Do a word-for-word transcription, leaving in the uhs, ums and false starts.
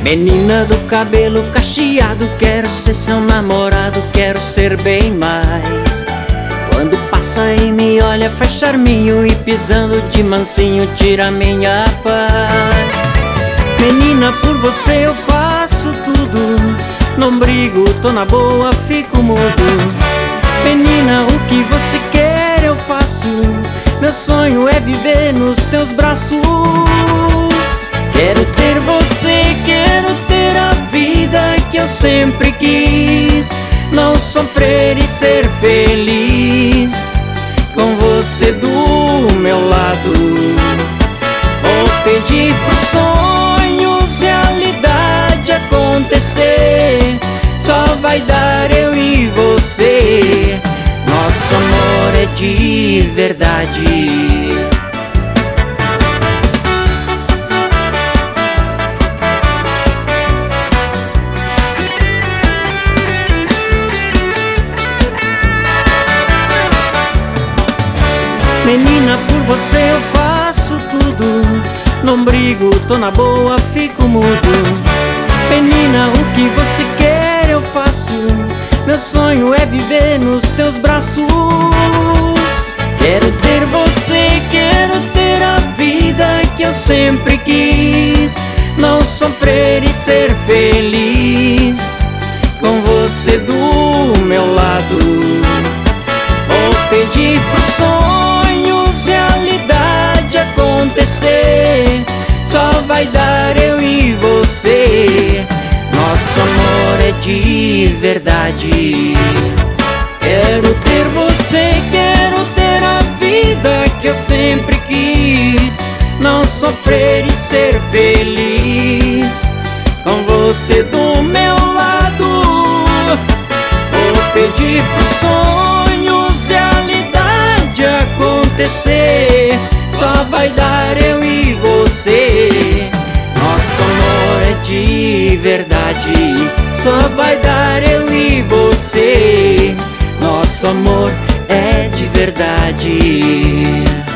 Menina do cabelo cacheado, quero ser seu namorado, quero ser bem mais. Quando passa e me olha faz charminho, e pisando de mansinho tira minha paz. Menina, por você eu faço tudo, não brigo, tô na boa, fico mudo. Menina, o que você quer eu faço, meu sonho é viver nos teus braços. Quero ter você, quero ter a vida que eu sempre quis, não sofrer e ser feliz com você do meu lado. Vou pedir pros sonhos realidade acontecer, só vai dar eu e você, nosso amor é de verdade. Menina, por você eu faço tudo, não brigo, tô na boa, fico mudo. Menina, o que você quer eu faço, meu sonho é viver nos teus braços. Quero ter você, quero ter a vida que eu sempre quis, não sofrer e ser feliz com você do meu lado. Vou pedir pros sonhos realidade acontecer, só vai dar eu e você, nosso amor é de verdade. Quero ter você, quero ter a vida que eu sempre quis, não sofrer e ser feliz com você do meu lado. Vou pedir pros sonhos realidade acontecer, só vai dar eu e você, nosso amor é de verdade. Só vai dar eu e você, nosso amor é de verdade.